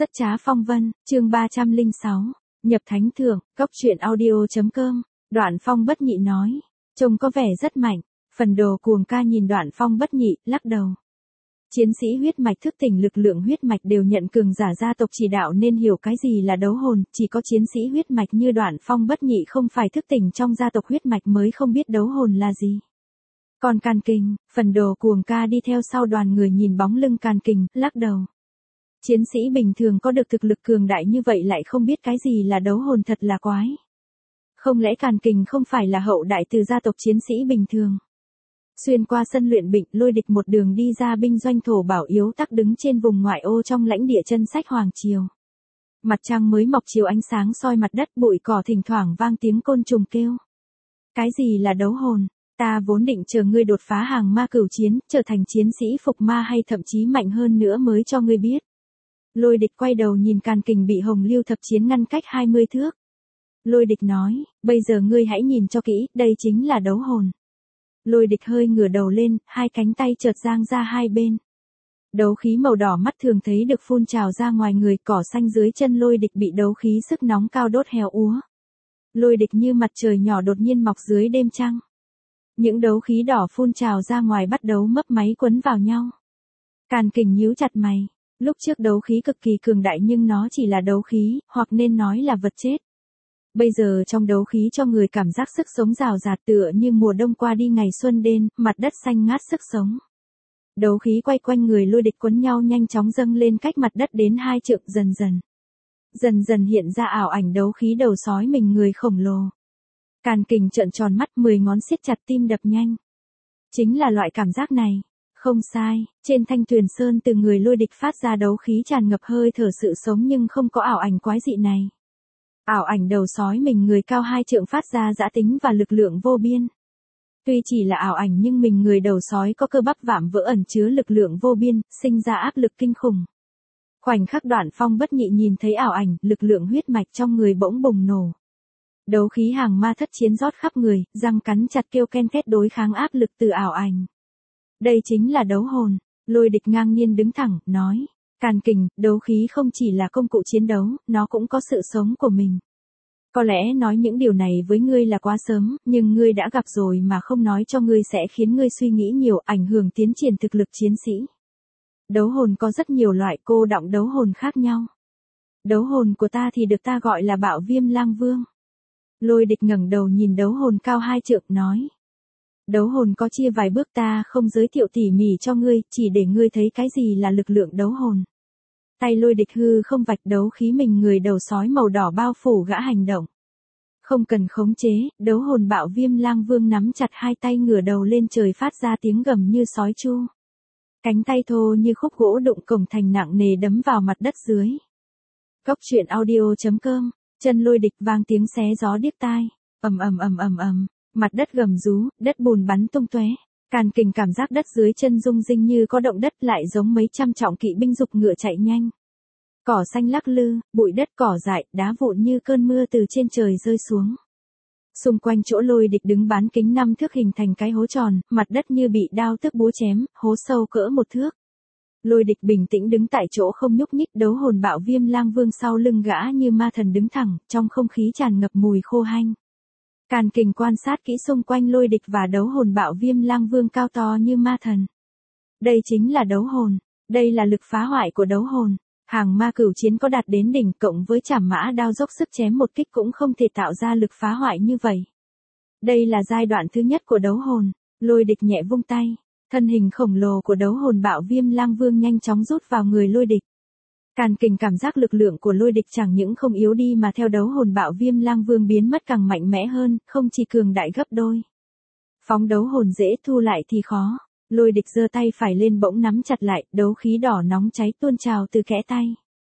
Rất trá phong vân, chương 306, nhập thánh thượng, cốc truyện audio.com, Đoạn Phong bất nhị nói, trông có vẻ rất mạnh, phần đồ cuồng ca nhìn Đoạn Phong bất nhị, lắc đầu. Chiến sĩ huyết mạch thức tỉnh lực lượng huyết mạch đều nhận cường giả gia tộc chỉ đạo nên hiểu cái gì là đấu hồn, chỉ có chiến sĩ huyết mạch như Đoạn Phong bất nhị không phải thức tỉnh trong gia tộc huyết mạch mới không biết đấu hồn là gì. Còn Càn Kình, phần đồ cuồng ca đi theo sau đoàn người nhìn bóng lưng Càn Kình, lắc đầu. Chiến sĩ bình thường có được thực lực cường đại như vậy lại không biết cái gì là đấu hồn thật là quái. Không lẽ Càn Kình không phải là hậu đại từ gia tộc chiến sĩ bình thường? Xuyên qua sân luyện binh, Lôi Địch một đường đi ra binh doanh thổ bảo yếu tắc đứng trên vùng ngoại ô trong lãnh địa chân sách Hoàng Triều. Mặt trăng mới mọc chiếu ánh sáng soi mặt đất, bụi cỏ thỉnh thoảng vang tiếng côn trùng kêu. Cái gì là đấu hồn? Ta vốn định chờ ngươi đột phá hàng ma cửu chiến, trở thành chiến sĩ phục ma hay thậm chí mạnh hơn nữa mới cho ngươi biết. Lôi Địch quay đầu nhìn Càn Kình bị Hồng Lưu thập chiến ngăn cách 20 thước. Lôi Địch nói, bây giờ ngươi hãy nhìn cho kỹ, đây chính là đấu hồn. Lôi Địch hơi ngửa đầu lên, hai cánh tay chợt dang ra hai bên. Đấu khí màu đỏ mắt thường thấy được phun trào ra ngoài người, cỏ xanh dưới chân Lôi Địch bị đấu khí sức nóng cao đốt héo úa. Lôi Địch như mặt trời nhỏ đột nhiên mọc dưới đêm trăng. Những đấu khí đỏ phun trào ra ngoài bắt đầu mấp máy quấn vào nhau. Càn Kình nhíu chặt mày. Lúc trước đấu khí cực kỳ cường đại nhưng nó chỉ là đấu khí, hoặc nên nói là vật chết. Bây giờ trong đấu khí cho người cảm giác sức sống rào rạt tựa như mùa đông qua đi ngày xuân đến, mặt đất xanh ngát sức sống. Đấu khí quay quanh người Lôi Địch quấn nhau nhanh chóng dâng lên cách mặt đất đến 2 trượng dần dần. Dần dần hiện ra ảo ảnh đấu khí đầu sói mình người khổng lồ. Càn Kình trợn tròn mắt, 10 ngón siết chặt, tim đập nhanh. Chính là loại cảm giác này. Không sai, trên thanh tuyền sơn từ người Lôi Địch phát ra đấu khí tràn ngập hơi thở sự sống nhưng không có ảo ảnh quái dị này. Ảo ảnh đầu sói mình người cao 2 trượng phát ra dã tính và lực lượng vô biên. Tuy chỉ là ảo ảnh nhưng mình người đầu sói có cơ bắp vạm vỡ ẩn chứa lực lượng vô biên, sinh ra áp lực kinh khủng. Khoảnh khắc Đoạn Phong bất nhị nhìn thấy ảo ảnh, lực lượng huyết mạch trong người bỗng bùng nổ. Đấu khí hàng ma thất chiến rót khắp người, răng cắn chặt kêu ken két đối kháng áp lực từ ảo ảnh. Đây chính là đấu hồn. Lôi Địch ngang nhiên đứng thẳng, nói. Càn Kình, đấu khí không chỉ là công cụ chiến đấu, nó cũng có sự sống của mình. Có lẽ nói những điều này với ngươi là quá sớm, nhưng ngươi đã gặp rồi mà không nói cho ngươi sẽ khiến ngươi suy nghĩ nhiều, ảnh hưởng tiến triển thực lực chiến sĩ. Đấu hồn có rất nhiều loại, cô đọng đấu hồn khác nhau. Đấu hồn của ta thì được ta gọi là Bạo Viêm Lang Vương. Lôi Địch ngẩng đầu nhìn đấu hồn cao 2 trượng, nói. Đấu hồn có chia vài bước, ta không giới thiệu tỉ mỉ cho ngươi, chỉ để ngươi thấy cái gì là lực lượng đấu hồn. Tay Lôi Địch hư không vạch đấu khí mình người đầu sói màu đỏ bao phủ gã hành động. Không cần khống chế, đấu hồn Bạo Viêm Lang Vương nắm chặt hai tay ngửa đầu lên trời phát ra tiếng gầm như sói chu. Cánh tay thô như khúc gỗ đụng cổng thành nặng nề đấm vào mặt đất dưới. Cốc truyện audio.com, chân Lôi Địch vang tiếng xé gió điếc tai, ầm ầm ầm ầm ầm. Mặt đất gầm rú, đất bùn bắn tung tóe. Càn Kình cảm giác đất dưới chân rung rinh như có động đất, lại giống mấy trăm trọng kỵ binh giục ngựa chạy nhanh. Cỏ xanh lắc lư, bụi đất cỏ dại, đá vụn như cơn mưa từ trên trời rơi xuống. Xung quanh chỗ Lôi Địch đứng bán kính 5 thước hình thành cái hố tròn, mặt đất như bị đao tức búa chém, hố sâu cỡ 1 thước. Lôi Địch bình tĩnh đứng tại chỗ không nhúc nhích, đấu hồn Bạo Viêm Lang Vương sau lưng gã như ma thần đứng thẳng, trong không khí tràn ngập mùi khô hanh. Càn Kình quan sát kỹ xung quanh Lôi Địch và đấu hồn Bạo Viêm Lang Vương cao to như ma thần. Đây chính là đấu hồn, đây là lực phá hoại của đấu hồn. Hàng ma cửu chiến có đạt đến đỉnh, cộng với trảm mã đao dốc sức chém một kích cũng không thể tạo ra lực phá hoại như vậy. Đây là giai đoạn thứ nhất của đấu hồn. Lôi Địch nhẹ vung tay, thân hình khổng lồ của đấu hồn Bạo Viêm Lang Vương nhanh chóng rút vào người Lôi Địch. Càn Kình cảm giác lực lượng của Lôi Địch chẳng những không yếu đi mà theo đấu hồn Bạo Viêm Lang Vương biến mất càng mạnh mẽ hơn, không chỉ cường đại gấp đôi. Phóng đấu hồn dễ, thu lại thì khó. Lôi Địch giơ tay phải lên bỗng nắm chặt lại, đấu khí đỏ nóng cháy tuôn trào từ kẽ tay.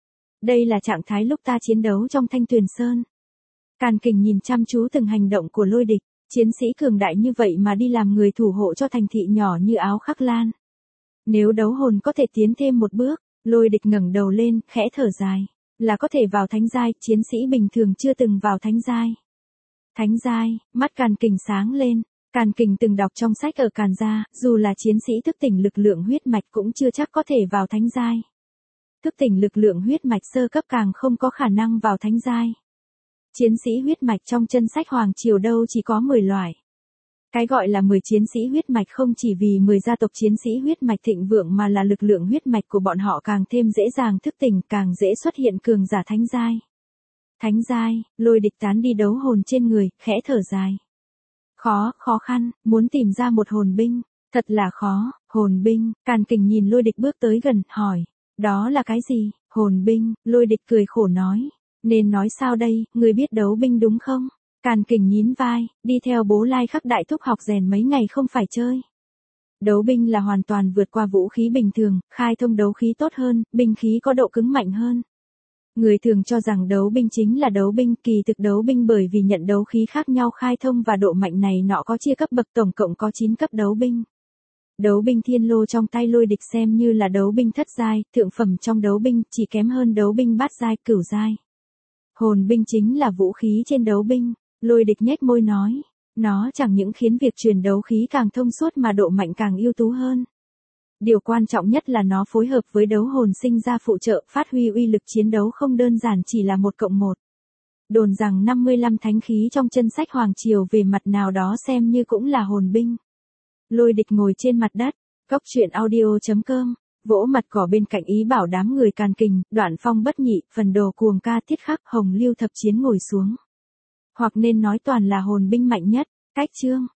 Đây là trạng thái lúc ta chiến đấu trong Thanh Tuyền Sơn. Càn Kình nhìn chăm chú từng hành động của Lôi Địch, chiến sĩ cường đại như vậy mà đi làm người thủ hộ cho thành thị nhỏ như Áo Khắc Lan. Nếu đấu hồn có thể tiến thêm một bước, Lôi Địch ngẩng đầu lên, khẽ thở dài, là có thể vào thánh giai, chiến sĩ bình thường chưa từng vào thánh giai. Thánh giai, mắt Càn Kình sáng lên. Càn Kình từng đọc trong sách ở Càn gia, dù là chiến sĩ thức tỉnh lực lượng huyết mạch cũng chưa chắc có thể vào thánh giai. thức tỉnh lực lượng huyết mạch sơ cấp càng không có khả năng vào thánh giai. Chiến sĩ huyết mạch trong chân sách Hoàng Triều đâu chỉ có 10 loại. Cái gọi là 10 chiến sĩ huyết mạch không chỉ vì 10 gia tộc chiến sĩ huyết mạch thịnh vượng mà là lực lượng huyết mạch của bọn họ càng thêm dễ dàng thức tỉnh, càng dễ xuất hiện cường giả thánh giai. Thánh giai, Lôi Địch tán đi đấu hồn trên người, khẽ thở dài. Khó khăn, muốn tìm ra một hồn binh, thật là khó. Hồn binh, Càn Kình nhìn Lôi Địch bước tới gần, hỏi, đó là cái gì? Hồn binh, Lôi Địch cười khổ nói, nên nói sao đây, người biết đấu binh đúng không? Càn Kình nhún vai, đi theo Bố Lai Khắc đại thúc học rèn mấy ngày không phải chơi. Đấu binh là hoàn toàn vượt qua vũ khí bình thường, khai thông đấu khí tốt hơn, binh khí có độ cứng mạnh hơn. Người thường cho rằng đấu binh chính là đấu binh, kỳ thực đấu binh bởi vì nhận đấu khí khác nhau khai thông và độ mạnh này nọ có chia cấp bậc, tổng cộng có 9 cấp đấu binh. Đấu binh thiên lô trong tay Lôi Địch xem như là đấu binh thất giai, thượng phẩm trong đấu binh, chỉ kém hơn đấu binh bát giai, cửu giai. Hồn binh chính là vũ khí trên đấu binh. Lôi Địch nhếch môi nói, nó chẳng những khiến việc truyền đấu khí càng thông suốt mà độ mạnh càng ưu tú hơn. Điều quan trọng nhất là nó phối hợp với đấu hồn sinh ra phụ trợ, phát huy uy lực chiến đấu không đơn giản chỉ là 1+1. Đồn rằng 55 thánh khí trong chân sách Hoàng Triều về mặt nào đó xem như cũng là hồn binh. Lôi Địch ngồi trên mặt đất, Cốc Truyện Audio.com, vỗ mặt cỏ bên cạnh ý bảo đám người Càn Kình, Đoạn Phong Bất Nhị, Phần Đồ Cuồng Ca, Thiết Khắc, Hồng Lưu Thập Chiến ngồi xuống. Hoặc nên nói toàn là hồn binh mạnh nhất. Cách chương